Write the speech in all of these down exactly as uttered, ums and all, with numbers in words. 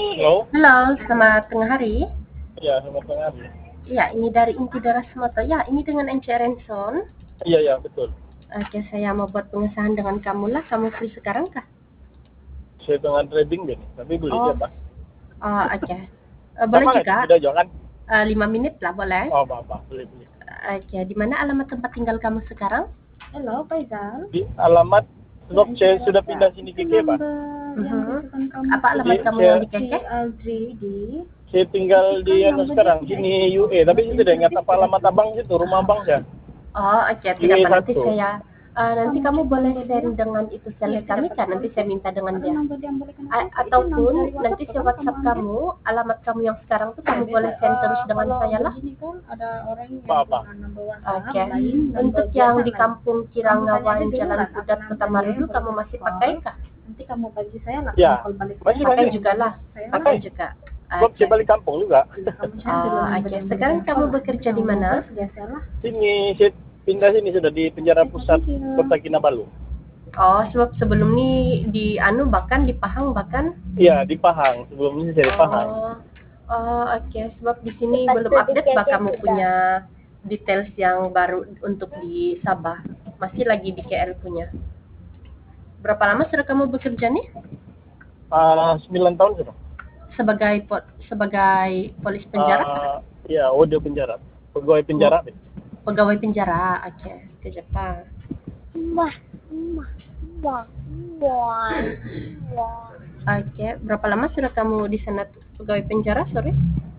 Halo? Halo, selamat tengah hari. Iya, selamat tengah hari. Ya, ini dari Inti Daras Moto. Ya, ini dengan N C Renson. Iya, iya, betul. Oke, saya mau buat pengesahan dengan kamu lah. Kamu free sekarang kah? Saya tengah trading deh, tapi boleh Oh, siapa? oh oke. Eh, boleh Sama nggak di juga. video kan? Eh, lima menit lah, boleh. Oh, apa-apa, boleh, boleh. Oke, di mana alamat tempat tinggal kamu sekarang? Halo, Faizal. Di alamat, sebab Ya, saya N C sudah Rasa. pindah sini Itu ke Keba. number yang Mhm. rujukan kamu Apa alamat Jadi, kamu saya, yang di si Keke? Audrey di saya tinggal itu di kan anu nomor sekarang, dia sini tidak U E, tapi saya tidak ingat apa alamat identik abang situ, rumah abang saya. Oh, oke, tidak U E apa. Nanti satu. saya eh, nanti Kamu kamu cek boleh nomor send dia. dengan itu Iya, sales kami tidak kan. apa-apa Nanti itu. saya minta dengan Karena dia. nomor yang boleh kena A- itu nomor ataupun dari WhatsApp nanti tuh saya kan kamu WhatsApp ambil. kamu, alamat kamu yang sekarang tuh Ya, kamu biasa boleh send terus eh, dengan kalau saya lah. begini kan ada orang yang Apa-apa. punya nomor WhatsApp Oke. lain, nomor Untuk biasa yang di lain. kampung Kamu tanya Kirangawan, aja dulu Jalan lah Kudat, apa Kota namanya Marudu, yang kamu boleh masih call. pakai kah? Nanti kamu bagi saya lah, Ya, kamu call balik masih, saya. Pakai masih. juga lah. Saya lah. Pakai juga. Sebab Oke. saya balik kampung juga. Kamu cari dulu Ah, nomor oke. yang Sekarang boleh kamu call. bekerja Nanti di kamu mana? bos, biasalah. Sini, saya pindah sini sudah di penjara pusat Thank you. Kota Kinabalu. Oh, sebab sebelum ini di anu bahkan di Pahang bahkan. Iya, di Pahang. Sebelum ini saya di Pahang. Oh, oh oke. Sebab di sini belum update bah kamu punya details yang baru untuk di Sabah. Masih lagi di K L punya. Berapa lama sudah kamu bekerja nih? Uh, sembilan tahun sudah. Sebagai po- sebagai polis penjara? Uh, iya, audio penjara. Pegawai penjara. Oh, pegawai penjara. Oke, ke Jepang. Wah, wah, wah, wah, wah. Oke, berapa lama sudah kamu di sana pegawai penjara? Sorry.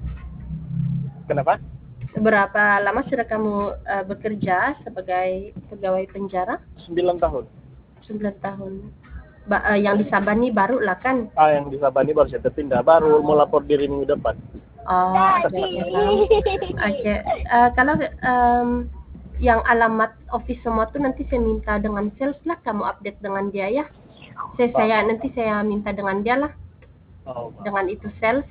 Kenapa? Berapa lama sudah kamu uh, bekerja sebagai pegawai penjara? Sembilan tahun. Sembilan tahun. Ba uh, yang di Sabah nih baru lah kan? Ah, yang di Sabah ini baru saya terpindah. Baru mau lapor diri minggu depan. Oh, oke, oke. Oke, uh, kalau um, yang alamat office semua tuh nanti saya minta dengan sales lah, kamu update dengan dia ya. Saya, saya nanti saya minta dengan dia lah, Oh, dengan itu sales.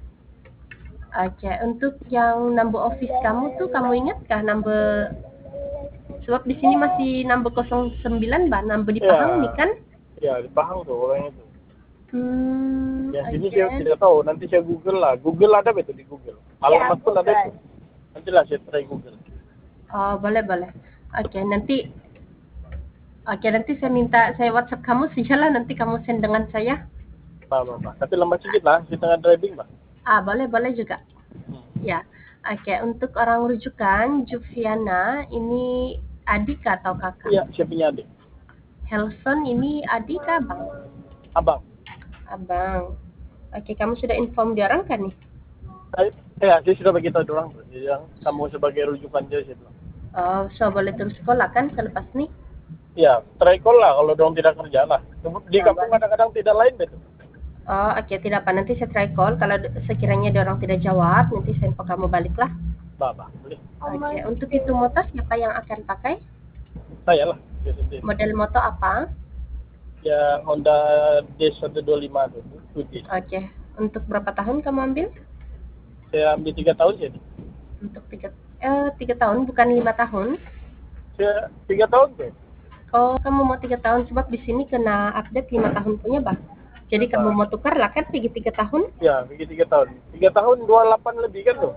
Oke, untuk yang number office kamu tuh kamu ingat kah number? Sebab di sini masih number nol sembilan bah, number di Ya. Pahang nih kan? Ya, di Pahang tuh orangnya tuh. Hmm, Ya, sini oke. saya tidak tahu. Nanti saya Google lah. Google ada betul di Google. Alamat pun ada itu. Nanti lah saya try Google. Oh, boleh, boleh. Oke, nanti Oke, nanti saya minta saya WhatsApp kamu sajalah, nanti kamu send dengan saya. Pak, Pak, Pak. Tapi lambat sedikit lah. Kita tengah driving, Pak. Ah, boleh, boleh juga. Hmm. Ya. Oke, untuk orang rujukan Juviana ini adik atau kakak? Iya, saya punya adik. Helson ini adik kah, Bang? Abang. Abang. Oke, kamu sudah inform dia orang kan nih? Saya, ya, saya sudah bagi tahu orang. Dia yang kamu sebagai rujukan dia, saya bilang. Oh, so boleh terus sekolah kan selepas nih? Ya, try call lah kalau dong tidak kerja lah. Di kampung kadang-kadang tidak lain betul. Oh, oke, okay. Tidak apa. Nanti saya try call. Kalau sekiranya dia orang tidak jawab, nanti saya info kamu balik lah. Bapak, boleh. Oke, okay. Untuk itu motor siapa yang akan pakai? Saya lah. Model motor apa? Ya, Honda D seratus dua puluh lima itu. Oke. Okay. Untuk berapa tahun kamu ambil? Saya ambil tiga tahun jadi. Untuk tiga, eh, tiga tahun, bukan lima tahun? Saya tiga tahun tuh. Oh, kamu mau tiga tahun sebab di sini kena update lima tahun punya, Bang. Jadi kamu mau tukar lah kan tiga tiga tahun? Ya, tiga tiga tahun. Tiga tahun dua delapan lebih kan tuh?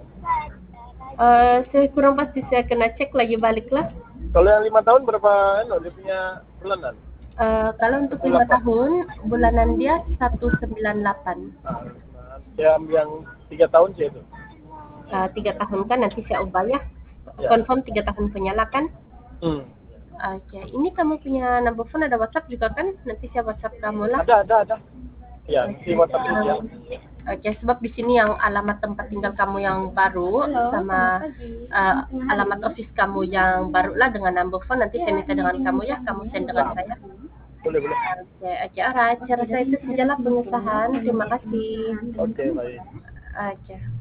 Uh, saya kurang pasti, saya kena cek lagi balik lah. Kalau yang lima tahun berapa? No, dia punya bulanan. Uh, kalau untuk lima tahun bulanan dia satu sembilan delapan. Nah, saya ambil yang tiga tahun sih itu. Uh, tiga tahun kan nanti saya ubah ya. Ya. Confirm tiga tahun punya lah kan? Hmm. Oke, okay. Ini kamu punya number phone, ada WhatsApp juga kan? Nanti saya WhatsApp kamu lah. Ada, ada, ada. Ya, Okay. di WhatsApp Um, ya. Oke, okay, sebab di sini yang alamat tempat tinggal kamu yang baru Halo, sama uh, alamat office kamu yang baru lah dengan number phone, nanti saya minta dengan kamu ya, kamu send dengan saya. Boleh, boleh. Oke, okay, oke, okay, alright. Saya rasa itu sajalah pengesahan. Terima kasih. Oke, okay, baik. Oke. Okay.